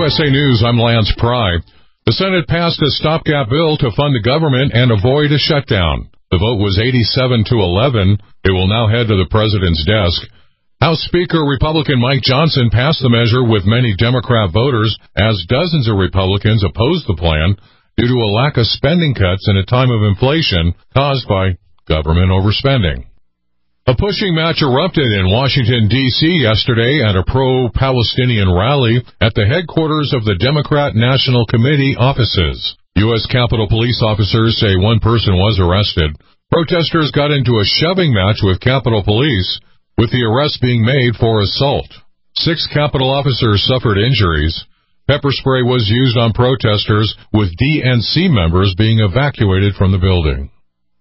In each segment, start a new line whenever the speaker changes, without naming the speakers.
USA News, I'm Lance Pry. The Senate passed a stopgap bill to fund the government and avoid a shutdown. The vote was 87-11. It will now head to the president's desk. House Speaker Republican Mike Johnson passed the measure with many Democrat voters as dozens of Republicans opposed the plan due to a lack of spending cuts in a time of inflation caused by government overspending. A pushing match erupted in Washington, D.C. yesterday at a pro-Palestinian rally at the headquarters of the Democrat National Committee offices. U.S. Capitol Police officers say one person was arrested. Protesters got into a shoving match with Capitol Police, with the arrest being made for assault. 6 Capitol officers suffered injuries. Pepper spray was used on protesters, with DNC members being evacuated from the building.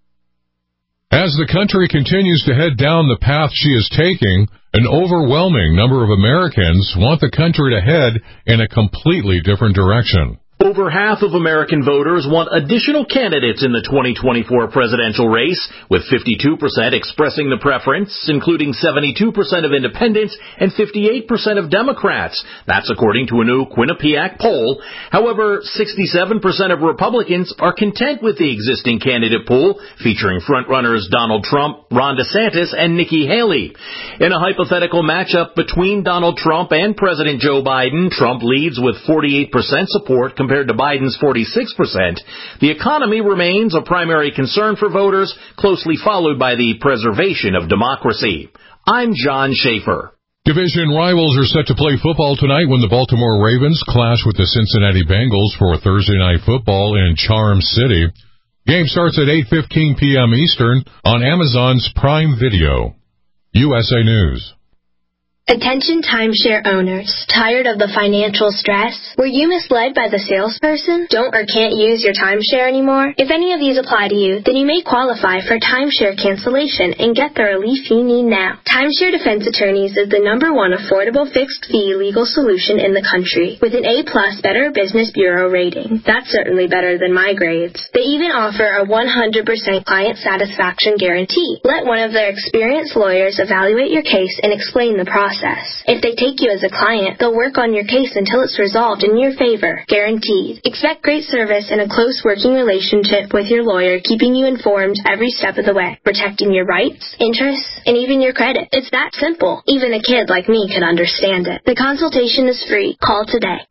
As the country continues to head down the path she is taking, an overwhelming number of Americans want the country to head in a completely different direction.
Over half of American voters want additional candidates in the 2024 presidential race, with 52% expressing the preference, including 72% of independents and 58% of Democrats. That's according to a new Quinnipiac poll. However, 67% of Republicans are content with the existing candidate pool, featuring frontrunners Donald Trump, Ron DeSantis, and Nikki Haley. In a hypothetical matchup between Donald Trump and President Joe Biden, Trump leads with 48% support compared to Biden's 46%. The economy remains a primary concern for voters, closely followed by the preservation of democracy. I'm John Schaefer.
Division rivals are set to play football tonight when the Baltimore Ravens clash with the Cincinnati Bengals for Thursday Night Football in Charm City. Game starts at 8:15 p.m. Eastern on Amazon's Prime Video. USA News.
Attention timeshare owners. Tired of the financial stress? Were you misled by the salesperson? Don't or can't use your timeshare anymore? If any of these apply to you, then you may qualify for timeshare cancellation and get the relief you need now. Timeshare Defense Attorneys is the #1 affordable fixed-fee legal solution in the country, with an A+ Better Business Bureau rating. That's certainly better than my grades. They even offer a 100% client satisfaction guarantee. Let one of their experienced lawyers evaluate your case and explain the process. If they take you as a client, they'll work on your case until it's resolved in your favor. Guaranteed. Expect great service and a close working relationship with your lawyer, keeping you informed every step of the way, protecting your rights, interests, and even your credit. It's that simple. Even a kid like me can understand it. The consultation is free. Call today.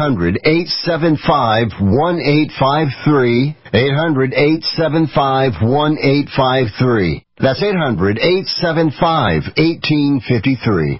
800-875-1853. 800-875-1853. That's 800-875-1853.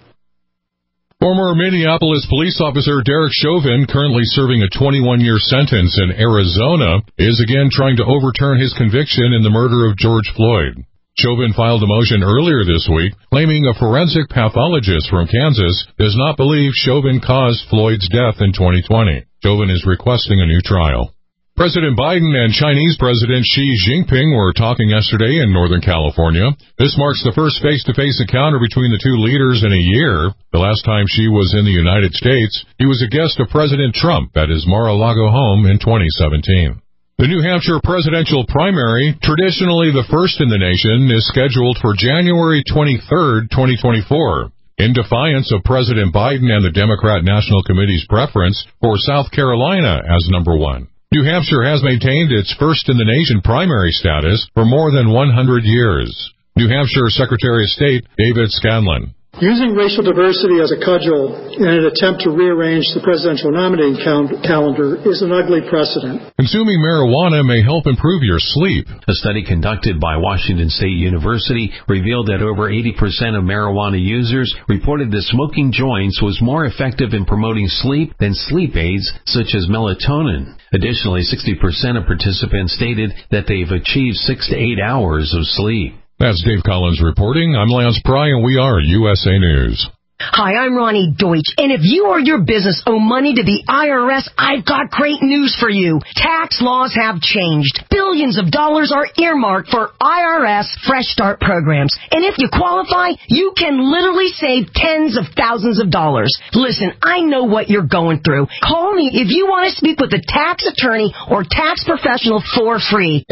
Former Minneapolis police officer Derek Chauvin, currently serving a 21-year sentence in Arizona, is again trying to overturn his conviction in the murder of George Floyd. Chauvin filed a motion earlier this week claiming a forensic pathologist from Kansas does not believe Chauvin caused Floyd's death in 2020. Chauvin is requesting a new trial. President Biden and Chinese President Xi Jinping were talking yesterday in Northern California. This marks the first face-to-face encounter between the two leaders in a year. The last time Xi was in the United States, he was a guest of President Trump at his Mar-a-Lago home in 2017. The New Hampshire presidential primary, traditionally the first in the nation, is scheduled for January 23, 2024. In defiance of President Biden and the Democrat National Committee's preference for South Carolina as #1. New Hampshire has maintained its first-in-the-nation primary status for more than 100 years. New Hampshire Secretary of State David Scanlon.
Using racial diversity as a cudgel in an attempt to rearrange the presidential nominating calendar is an ugly precedent.
Consuming marijuana may help improve your sleep.
A study conducted by Washington State University revealed that over 80% of marijuana users reported that smoking joints was more effective in promoting sleep than sleep aids such as melatonin. Additionally, 60% of participants stated that they've achieved 6 to 8 hours of sleep.
That's Dave Collins reporting. I'm Lance Pry, and we are USA News.
Hi, I'm Ronnie Deutsch, and if you or your business owe money to the IRS, I've got great news for you. Tax laws have changed. Billions of dollars are earmarked for IRS Fresh Start programs, and if you qualify, you can literally save tens of thousands of dollars. Listen, I know what you're going through. Call me if you want to speak with a tax attorney or tax professional for free.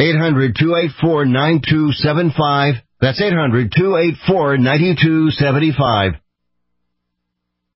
800-284-9275. That's 800-284-9275.